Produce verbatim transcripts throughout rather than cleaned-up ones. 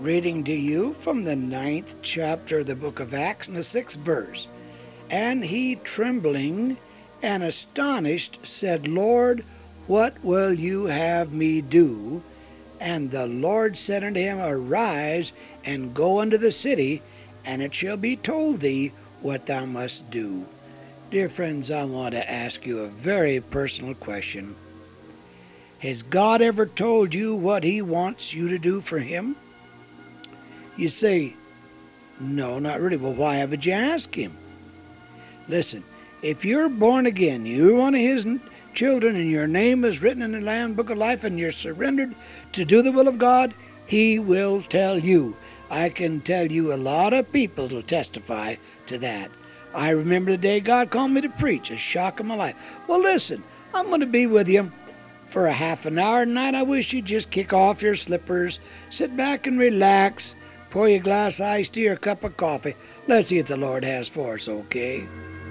reading to you from the ninth chapter of the book of Acts and the sixth verse. And he, trembling and astonished, said, Lord, what will you have me do? And the Lord said unto him, Arise, and go unto the city, and it shall be told thee what thou must do. Dear friends, I want to ask you a very personal question. Has God ever told you what He wants you to do for Him? You say, no, not really. Well, why haven't you asked Him? Listen, if you're born again, you're one of His children, and your name is written in the Lamb Book of Life, and you're surrendered to do the will of God, He will tell you. I can tell you a lot of people will testify to that. I remember the day God called me to preach, a shock of my life. Well, listen, I'm going to be with you for a half an hour tonight. I wish you'd just kick off your slippers, sit back and relax, pour you a glass of iced tea or a cup of coffee. Let's see what the Lord has for us, okay?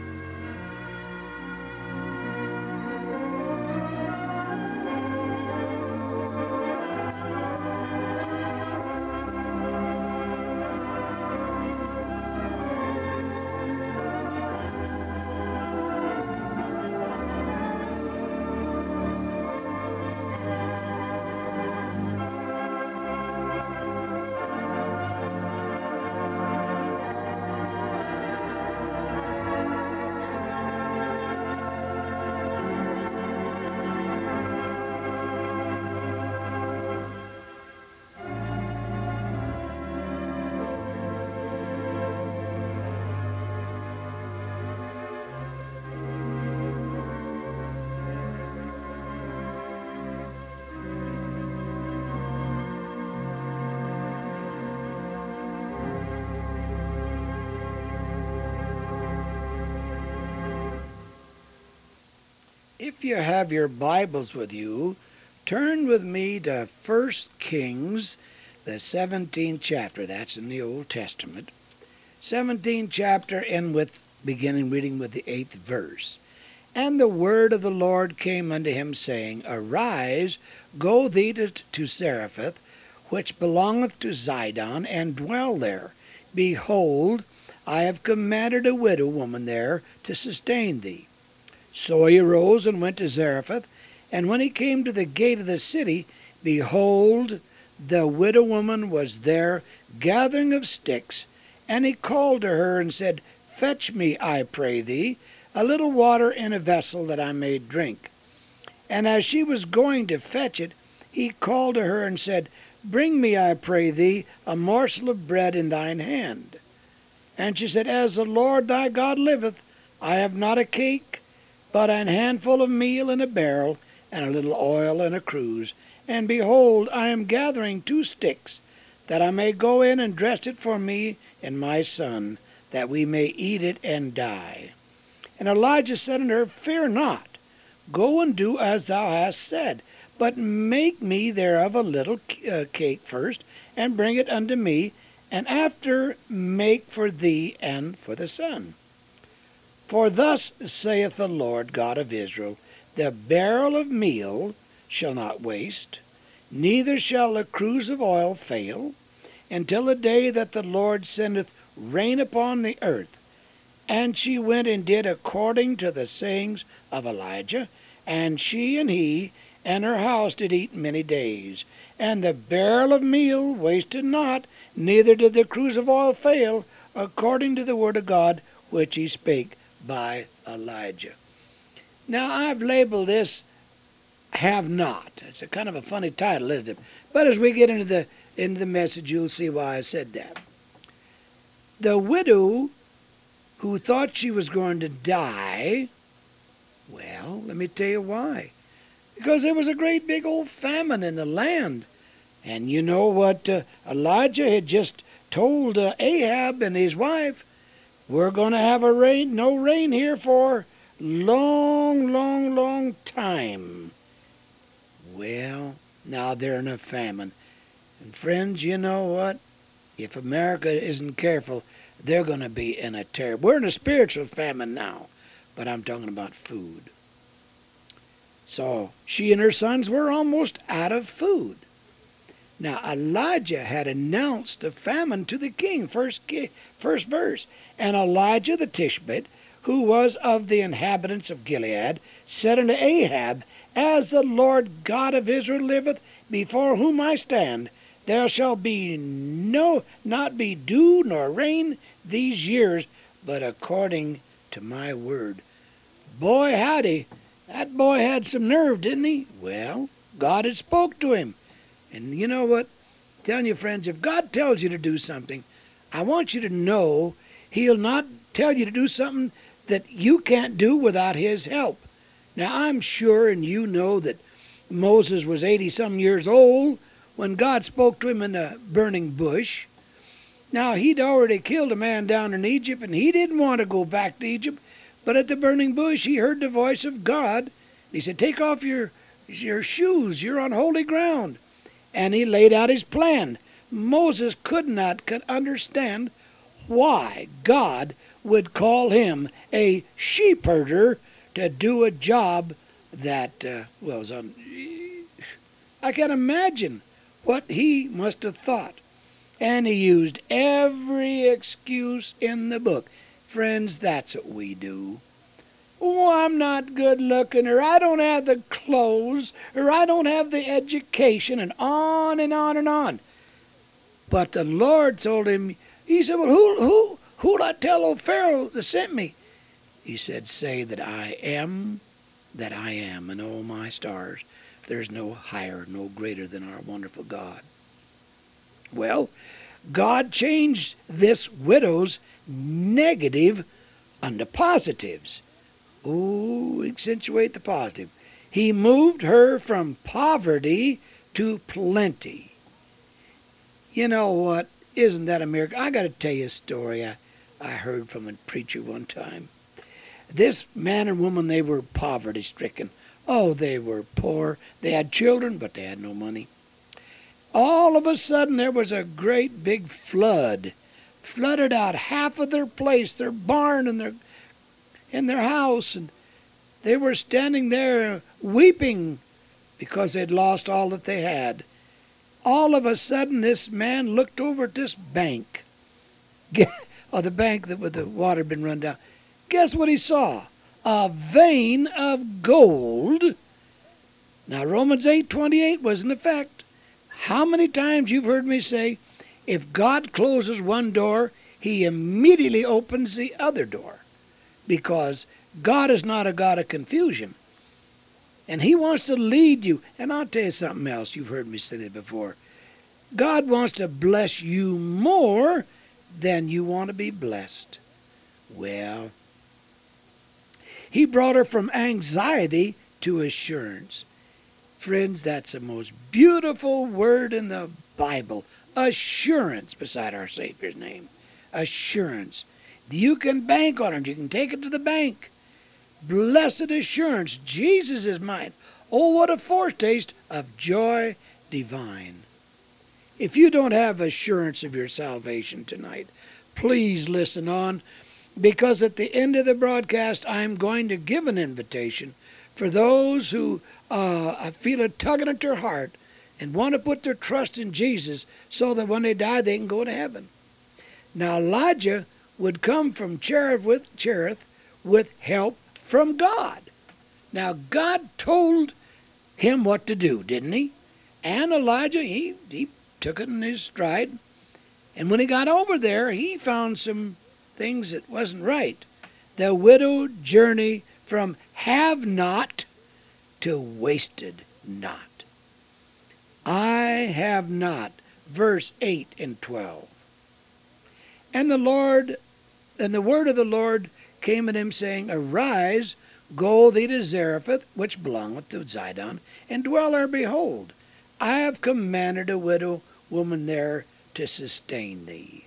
If you have your Bibles with you, turn with me to First Kings, the seventeenth chapter. That's in the Old Testament. seventeenth chapter, and with beginning reading with the eighth verse. And the word of the Lord came unto him, saying, Arise, go thee to, to Zarephath, which belongeth to Zidon, and dwell there. Behold, I have commanded a widow woman there to sustain thee. So he arose and went to Zarephath, and when he came to the gate of the city, behold, the widow woman was there gathering of sticks. And he called to her and said, Fetch me, I pray thee, a little water in a vessel that I may drink. And as she was going to fetch it, he called to her and said, Bring me, I pray thee, a morsel of bread in thine hand. And she said, As the Lord thy God liveth, I have not a cake, but an handful of meal in a barrel, and a little oil in a cruse. And behold, I am gathering two sticks, that I may go in and dress it for me and my son, that we may eat it and die. And Elijah said unto her, Fear not, go and do as thou hast said, but make me thereof a little uh, cake first, and bring it unto me, and after make for thee and for the son. For thus saith the Lord God of Israel, The barrel of meal shall not waste, neither shall the cruse of oil fail, until the day that the Lord sendeth rain upon the earth. And she went and did according to the sayings of Elijah, and she and he and her house did eat many days. And the barrel of meal wasted not, neither did the cruse of oil fail, according to the word of God which he spake by Elijah. Now, I've labeled this Have Not. It's a kind of a funny title, isn't it? But as we get into the into the message, you'll see why I said that. The widow who thought she was going to die, well, let me tell you why. Because there was a great big old famine in the land. And you know what uh, Elijah had just told uh, Ahab and his wife? We're going to have a rain, no rain here for long, long, long time. Well, now they're in a famine. And friends, you know what? If America isn't careful, they're going to be in a terrible... We're in a spiritual famine now, but I'm talking about food. So she and her sons were almost out of food. Now Elijah had announced the famine to the king, first, first verse. And Elijah the Tishbite, who was of the inhabitants of Gilead, said unto Ahab, As the Lord God of Israel liveth, before whom I stand, there shall be no not be dew nor rain these years, but according to my word. Boy, howdy, that boy had some nerve, didn't he? Well, God had spoke to him. And you know what? I'm telling you, friends, if God tells you to do something, I want you to know He'll not tell you to do something that you can't do without His help. Now, I'm sure, and you know, that Moses was eighty-some years old when God spoke to him in the burning bush. Now, he'd already killed a man down in Egypt, and he didn't want to go back to Egypt. But at the burning bush, he heard the voice of God. He said, take off your, your shoes. You're on holy ground. And he laid out his plan. Moses could not could understand why God would call him a sheep herder to do a job that, uh, well, was on, I can imagine what he must have thought. And he used every excuse in the book. Friends, that's what we do. Oh, I'm not good looking, or I don't have the clothes, or I don't have the education, and on and on and on. But the Lord told him, he said, well, who, who, who'll I tell old Pharaoh that sent me? He said, say that I am that I am, and oh my stars, there's no higher, no greater than our wonderful God. Well, God changed this widow's negative unto positives. Oh, accentuate the positive. He moved her from poverty to plenty. You know what? Isn't that a miracle? I got to tell you a story I, I heard from a preacher one time. This man and woman, they were poverty-stricken. Oh, they were poor. They had children, but they had no money. All of a sudden, there was a great big flood. Flooded out half of their place, their barn and their in their house, and they were standing there weeping because they'd lost all that they had. All of a sudden, this man looked over at this bank, or the bank that with the water had been run down. Guess what he saw? A vein of gold. Now, Romans eight twenty-eight was in effect. How many times you've heard me say, if God closes one door, He immediately opens the other door. Because God is not a God of confusion. And He wants to lead you. And I'll tell you something else. You've heard me say that before. God wants to bless you more than you want to be blessed. Well, He brought her from anxiety to assurance. Friends, that's the most beautiful word in the Bible. Assurance beside our Savior's name. Assurance. You can bank on it. You can take it to the bank. Blessed assurance. Jesus is mine. Oh, what a foretaste of joy divine. If you don't have assurance of your salvation tonight, please listen on, because at the end of the broadcast, I'm going to give an invitation for those who uh, feel it tugging at their heart and want to put their trust in Jesus so that when they die, they can go to heaven. Now, Elijah would come from Cherith with, Cherith with help from God. Now, God told him what to do, didn't He? And Elijah, he, he took it in his stride. And when he got over there, he found some things that wasn't right. The widow journey from have not to wasted not. I have not, verse eight and twelve. And the Lord, and the word of the Lord came unto him, saying, Arise, go thee to Zarephath, which belongeth to Zidon, and dwell there. Behold, I have commanded a widow woman there to sustain thee.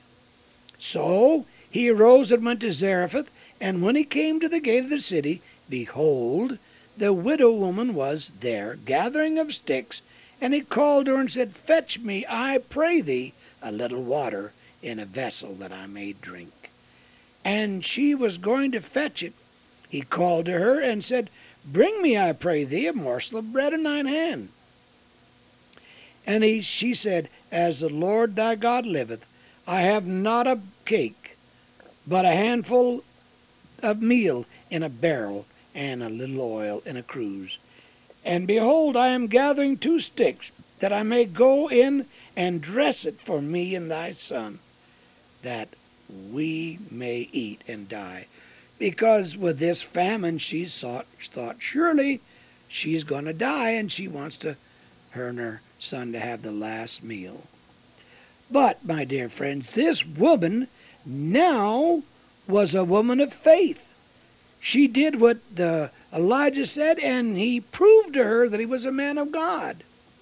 So he arose and went to Zarephath, and when he came to the gate of the city, behold, the widow woman was there, gathering of sticks, and he called her and said, Fetch me, I pray thee, a little water in a vessel that I may drink. And she was going to fetch it. He called to her and said, Bring me, I pray thee, a morsel of bread in thine hand. And he, she said, As the Lord thy God liveth, I have not a cake, but a handful of meal in a barrel, and a little oil in a cruse. And behold, I am gathering two sticks, that I may go in and dress it for me and thy son, that we may eat and die. Because with this famine, she thought, thought surely she's going to die, and she wants to her and her son to have the last meal. But, my dear friends, this woman now was a woman of faith. She did what the Elijah said, and he proved to her that he was a man of God.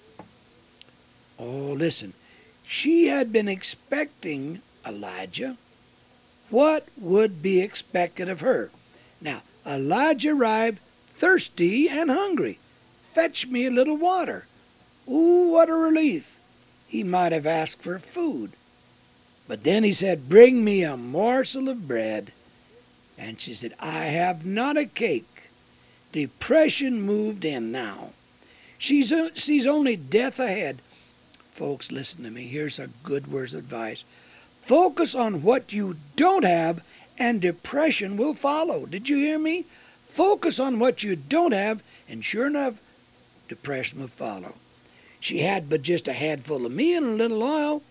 Oh, listen. She had been expecting Elijah. What would be expected of her? Now, Elijah arrived thirsty and hungry. Fetch me a little water. Ooh, what a relief. He might have asked for food. But then he said, Bring me a morsel of bread. And she said, I have not a cake. Depression moved in now. She's, uh, sees only death ahead. Folks, listen to me. Here's a good word of advice. Focus on what you don't have, and depression will follow. Did you hear me? Focus on what you don't have, and sure enough, depression will follow. She had but just a handful of meal and a little oil.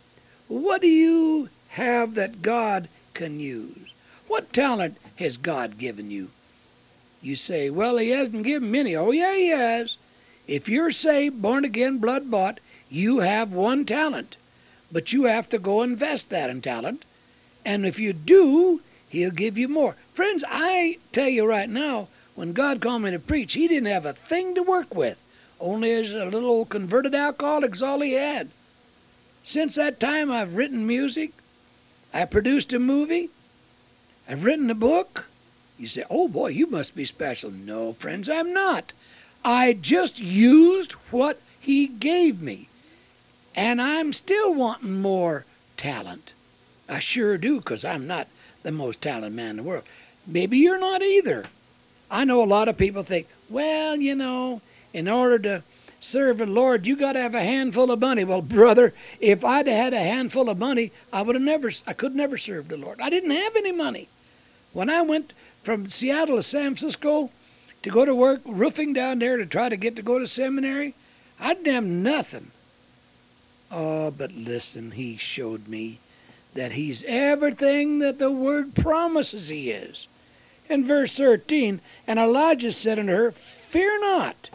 What do you have that God can use? What talent has God given you? You say, well, he hasn't given many. Oh, yeah, he has. If you're saved, born again, blood bought, you have one talent. But you have to go invest that in talent. And if you do, he'll give you more. Friends, I tell you right now, when God called me to preach, he didn't have a thing to work with. Only as a little old converted alcoholic's all he had. Since that time, I've written music. I produced a movie. I've written a book. You say, oh boy, you must be special. No, friends, I'm not. I just used what he gave me. And I'm still wanting more talent. I sure do, because I'm not the most talented man in the world. Maybe you're not either. I know a lot of people think, well, you know, in order to serve the Lord, you got to have a handful of money. Well, brother, if I'd had a handful of money, I would have never, I could never serve the Lord. I didn't have any money. When I went from Seattle to San Francisco to go to work roofing down there to try to get to go to seminary, I didn't have nothing. Oh, but listen, he showed me that he's everything that the Word promises he is. In verse thirteen, and Elijah said unto her, Fear not.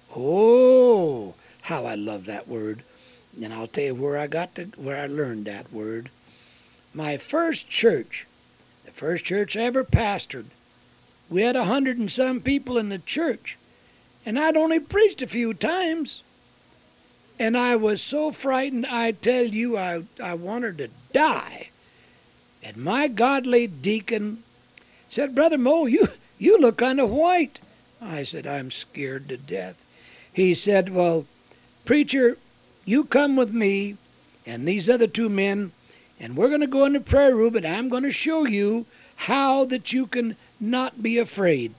Oh, how I love that word. And I'll tell you where I got to, where I learned that word. My first church, the first church I ever pastored, we had a hundred and some people in the church, and I'd only preached a few times. And I was so frightened, I tell you, I, I wanted to die. And my godly deacon said, Brother Mo, you, you look kind of white. I said, I'm scared to death. He said, well, preacher, you come with me and these other two men, and we're going to go in the prayer room, and I'm going to show you how that you can not be afraid.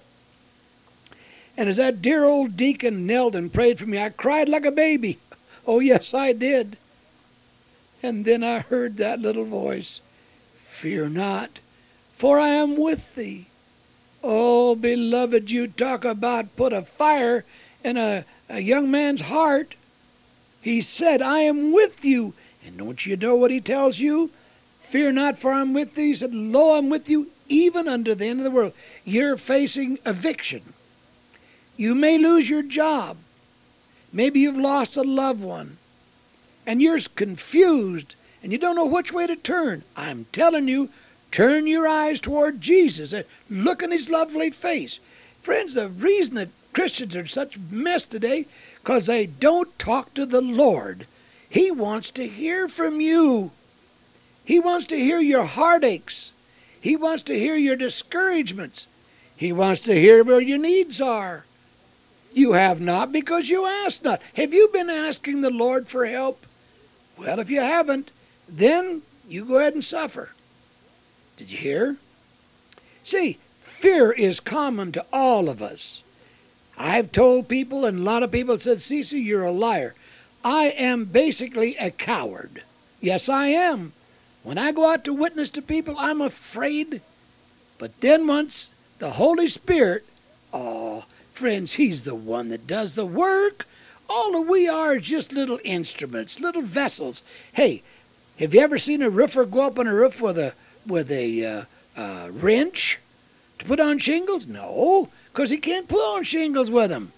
And as that dear old deacon knelt and prayed for me, I cried like a baby. Oh, yes, I did. And then I heard that little voice, Fear not, for I am with thee. Oh, beloved, you talk about put a fire in a, a young man's heart. He said, I am with you. And don't you know what he tells you? Fear not, for I am with thee. He said, Lo, I'm with you, even unto the end of the world. You're facing eviction. You may lose your job. Maybe you've lost a loved one. And you're confused, and you don't know which way to turn. I'm telling you, turn your eyes toward Jesus. Look in his lovely face. Friends, the reason that Christians are such a mess today, because they don't talk to the Lord. He wants to hear from you. He wants to hear your heartaches. He wants to hear your discouragements. He wants to hear where your needs are. You have not because you ask not. Have you been asking the Lord for help? Well, if you haven't, then you go ahead and suffer. Did you hear? See, fear is common to all of us. I've told people, and a lot of people have said, Cece, you're a liar. I am basically a coward. Yes, I am. When I go out to witness to people, I'm afraid. But then once the Holy Spirit, oh, friends, He's the one that does the work. All that we are is just little instruments, little vessels. Hey, have you ever seen a roofer go up on a roof with a with a uh, uh, wrench to put on shingles? No, because he can't put on shingles with them.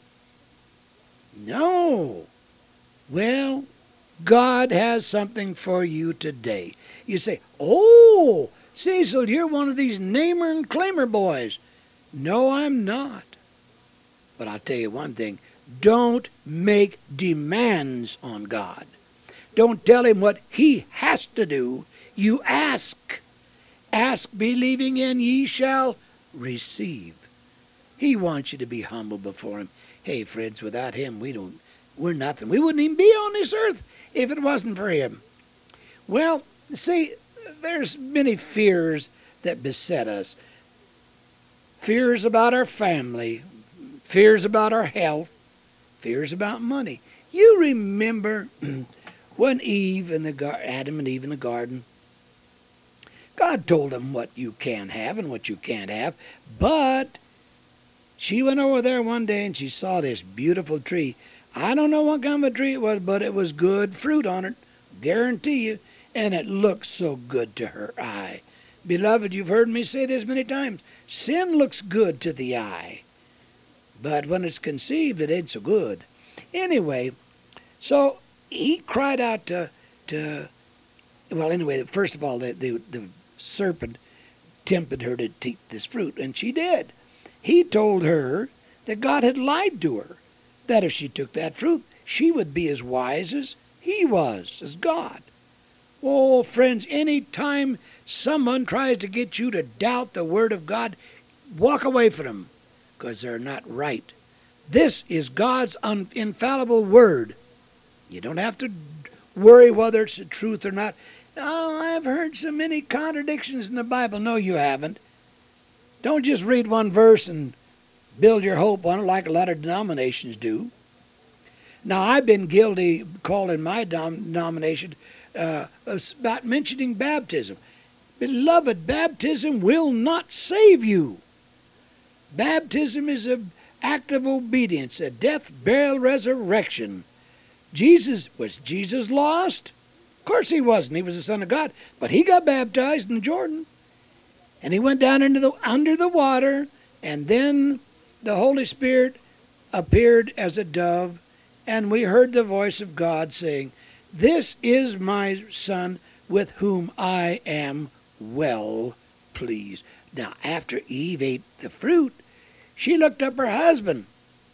No. Well, God has something for you today. You say, oh, Cecil, you're one of these namer and claimer boys. No, I'm not. But I'll tell you one thing. Don't make demands on God. Don't tell Him what He has to do. You ask. Ask believing, and ye shall receive. He wants you to be humble before Him. Hey, friends, without Him, we don't, we're nothing. We wouldn't even be on this earth if it wasn't for Him. Well, see, there's many fears that beset us. Fears about our family, fears about our health, fears about money. You remember when Eve and the gar- Adam and Eve in the garden, God told them what you can have and what you can't have, but she went over there one day and she saw this beautiful tree. I don't know what kind of a tree it was, but it was good fruit on it, guarantee you, and it looked so good to her eye. Beloved, you've heard me say this many times. Sin looks good to the eye, but when it's conceived, it ain't so good. Anyway, so he cried out to, to well, anyway, first of all, the, the, the serpent tempted her to eat this fruit, and she did. He told her that God had lied to her, that if she took that fruit, she would be as wise as he was, as God. Oh, friends, any time someone tries to get you to doubt the Word of God, walk away from them, because they're not right. This is God's un- infallible Word. You don't have to worry whether it's the truth or not. Oh, I've heard so many contradictions in the Bible. No, you haven't. Don't just read one verse and build your hope on it like a lot of denominations do. Now, I've been guilty, calling my denomination, uh, about mentioning baptism. Beloved, baptism will not save you. Baptism is an act of obedience, a death, burial, resurrection. Jesus, was Jesus lost? Of course he wasn't. He was the Son of God. But he got baptized in the Jordan. And he went down into the under the water, and then the Holy Spirit appeared as a dove, and we heard the voice of God saying, "This is my Son with whom I am well pleased." Now, after Eve ate the fruit, she looked up her husband,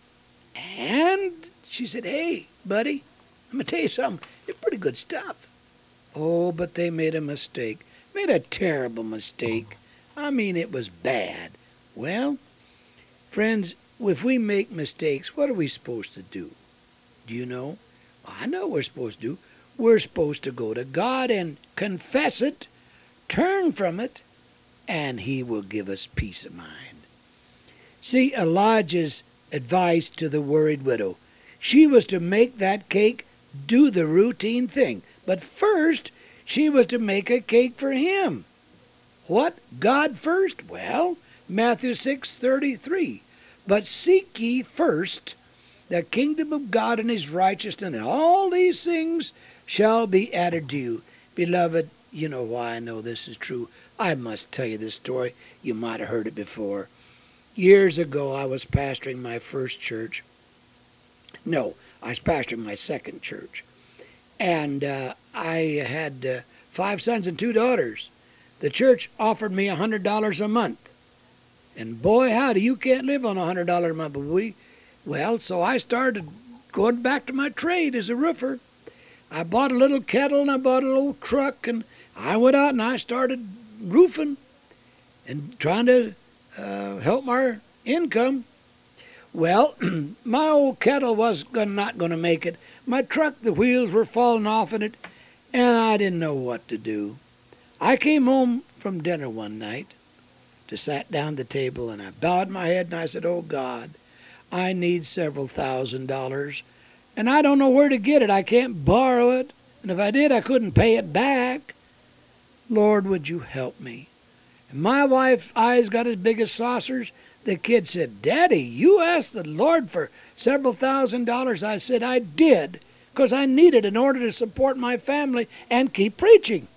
and she said, "Hey, buddy, I'm going to tell you something. It's pretty good stuff." Oh, but they made a mistake. Made a terrible mistake. I mean, it was bad. Well, friends, if we make mistakes, what are we supposed to do? Do you know? I know what we're supposed to do. We're supposed to go to God and confess it, turn from it, and He will give us peace of mind. See, Elijah's advice to the worried widow. She was to make that cake, do the routine thing. But first, she was to make a cake for him. What? God first? Well, Matthew six thirty-three. But seek ye first the kingdom of God and His righteousness, and all these things shall be added to you. Beloved, you know why I know this is true. I must tell you this story. You might have heard it before. Years ago, I was pastoring my first church. No, I was pastoring my second church. And uh, I had uh, five sons and two daughters. The church offered me one hundred dollars a month. And boy, howdy, you can't live on one hundred dollars a month. But we, well, so I started going back to my trade as a roofer. I bought a little kettle and I bought a little truck, and I went out and I started roofing and trying to uh, help my income. Well, my old kettle was not going to make it. My truck, the wheels were falling off in it, and I didn't know what to do. I came home from dinner one night, to sat down at the table, and I bowed my head and I said, "Oh God, I need several thousand dollars, and I don't know where to get it. I can't borrow it, and if I did, I couldn't pay it back. Lord, would you help me? And my wife's eyes got as big as saucers. The kid said, Daddy, you asked the Lord for several thousand dollars. I said, I did, because I need it in order to support my family and keep preaching.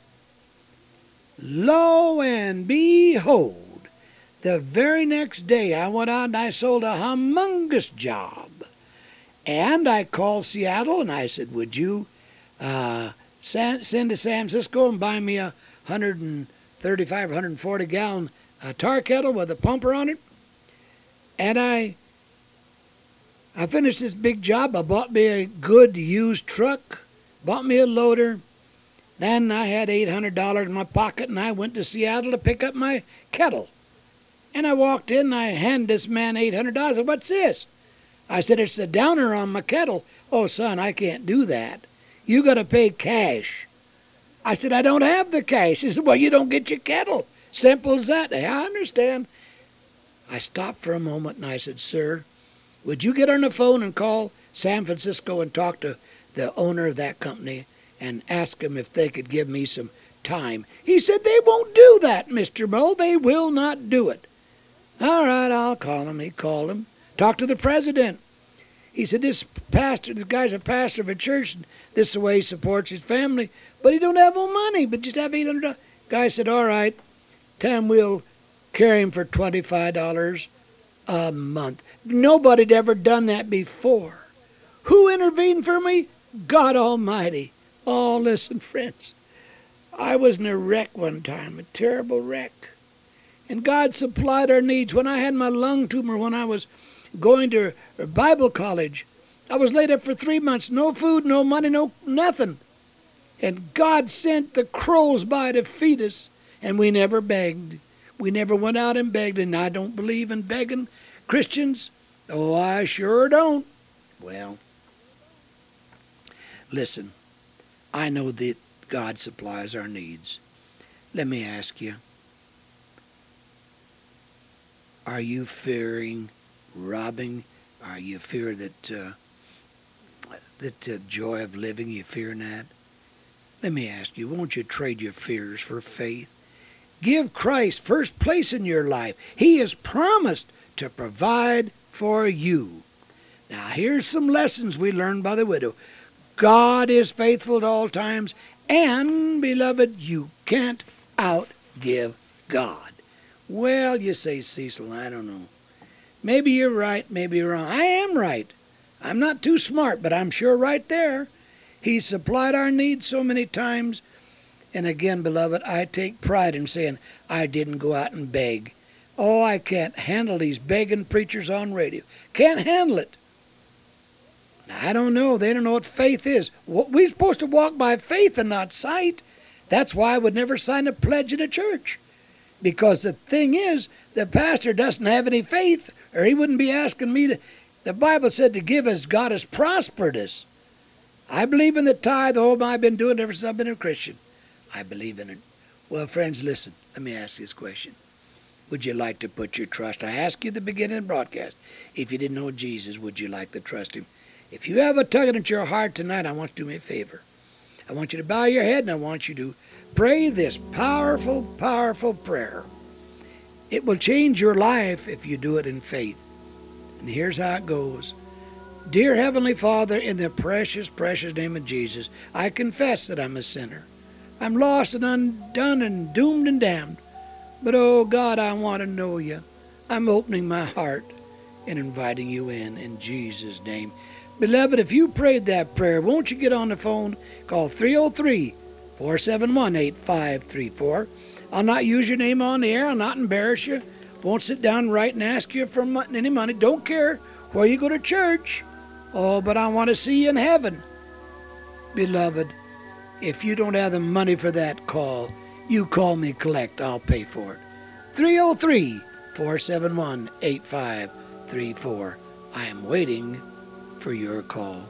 Lo and behold, the very next day I went out and I sold a humongous job. And I called Seattle and I said, would you uh, send to San Francisco and buy me a one hundred thirty-five or one hundred forty gallon uh, tar kettle with a pumper on it? And I I finished this big job. I bought me a good used truck, bought me a loader. Then I had eight hundred dollars in my pocket, and I went to Seattle to pick up my kettle. And I walked in, and I handed this man eight hundred dollars. I said, what's this? I said, it's the downer on my kettle. Oh, son, I can't do that. You got to pay cash. I said, I don't have the cash. He said, well, you don't get your kettle. Simple as that. Hey, I understand. I stopped for a moment and I said, sir, would you get on the phone and call San Francisco and talk to the owner of that company and ask them if they could give me some time? He said, they won't do that, Mister Bull. They will not do it. All right, I'll call him. He called him. Talked to the president. He said, this pastor, this guy's a pastor of a church, and this is the way he supports his family, but he don't have no money, but just have eight hundred dollars. Guy said, all right, tell him we'll carry him for twenty-five dollars a month. Nobody'd ever done that before. Who intervened for me? God Almighty. Oh, listen, friends. I was in a wreck one time, a terrible wreck. And God supplied our needs. When I had my lung tumor, when I was going to Bible college, I was laid up for three months. No food, no money, no nothing. And God sent the crows by to feed us, and we never begged. We never went out and begged, and I don't believe in begging Christians. Oh, I sure don't. Well, listen, I know that God supplies our needs. Let me ask you, are you fearing robbing? Are you fear that uh, that uh, joy of living, you fearing that? Let me ask you, won't you trade your fears for faith? Give Christ first place in your life. He has promised to provide for you. Now, here's some lessons we learned by the widow. God is faithful at all times, and, beloved, you can't outgive God. Well, you say, Cecil, I don't know. Maybe you're right, maybe you're wrong. I am right. I'm not too smart, but I'm sure right there. He's supplied our needs so many times. And again, beloved, I take pride in saying I didn't go out and beg. Oh, I can't handle these begging preachers on radio. Can't handle it. Now, I don't know. They don't know what faith is. We're supposed to walk by faith and not sight. That's why I would never sign a pledge in a church. Because the thing is, the pastor doesn't have any faith, or he wouldn't be asking me to. The Bible said to give as God has prospered us. I believe in the tithe. Oh, I've been doing it ever since I've been a Christian. I believe in it. Well, friends, listen. Let me ask you this question. Would you like to put your trust? I asked you at the beginning of the broadcast. If you didn't know Jesus, would you like to trust him? If you have a tugging at your heart tonight, I want you to do me a favor. I want you to bow your head, and I want you to pray this powerful, powerful prayer. It will change your life if you do it in faith. And here's how it goes. Dear Heavenly Father, in the precious, precious name of Jesus, I confess that I'm a sinner. I'm lost and undone and doomed and damned. But, oh, God, I want to know you. I'm opening my heart and inviting you in, in Jesus' name. Beloved, if you prayed that prayer, won't you get on the phone? Call three oh three, four seven one, eight five three four. I'll not use your name on the air. I'll not embarrass you. Won't sit down and write and ask you for any money. Don't care where you go to church. Oh, but I want to see you in heaven. Beloved, if you don't have the money for that call, you call me collect. I'll pay for it. three oh three, four seven one, eight five three four. I am waiting for your call.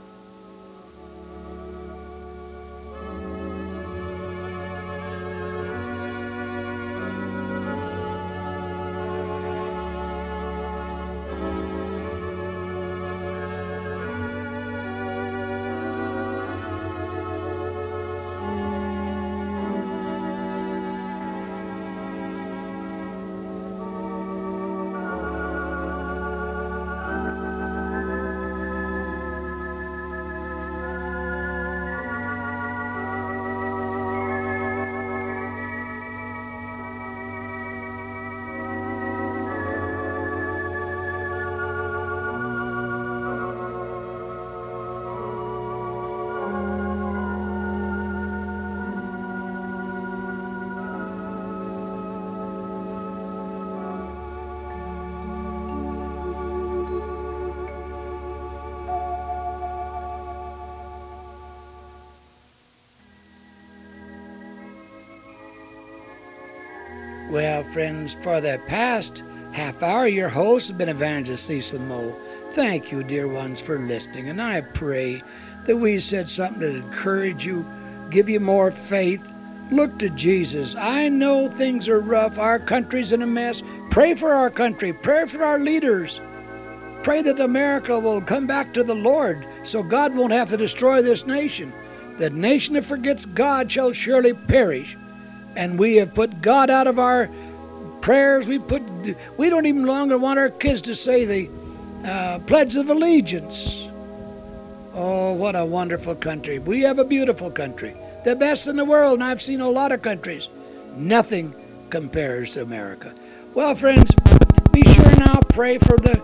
Well, friends, for the past half hour, your host has been Evangelist Cecil Moe. Thank you, dear ones, for listening, and I pray that we said something to encourage you, give you more faith. Look to Jesus. I know things are rough. Our country's in a mess. Pray for our country. Pray for our leaders. Pray that America will come back to the Lord so God won't have to destroy this nation. The nation that forgets God shall surely perish. And we have put God out of our prayers. We put. We don't even longer want our kids to say the uh, Pledge of Allegiance. Oh, what a wonderful country. We have a beautiful country. The best in the world, and I've seen a lot of countries. Nothing compares to America. Well, friends, be sure now pray for the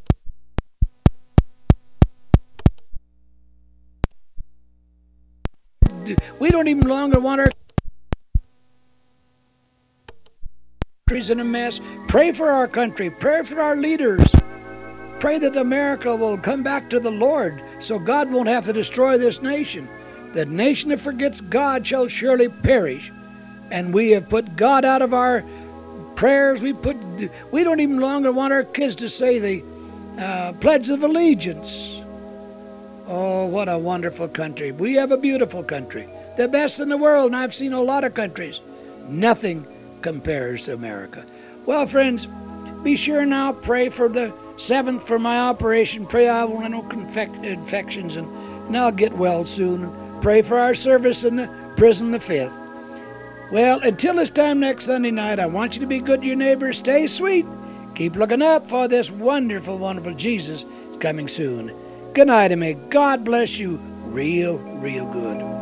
we don't even longer want our countries in a mess. Pray for our country. Pray for our leaders. Pray that America will come back to the Lord so God won't have to destroy this nation. The nation that forgets God shall surely perish. And we have put God out of our prayers. We put. We don't even longer want our kids to say the uh, Pledge of Allegiance. Oh, what a wonderful country. We have a beautiful country. The best in the world, and I've seen a lot of countries. Nothing compares to America. Well, friends, be sure now pray for the seventh for my operation. Pray I won't have no confec- infections and, and I'll get well soon. Pray for our service in the prison the fifth. Well, until this time next Sunday night, I want you to be good to your neighbors. Stay sweet. Keep looking up, for this wonderful, wonderful Jesus is coming soon. Good night, and may God bless you real, real good.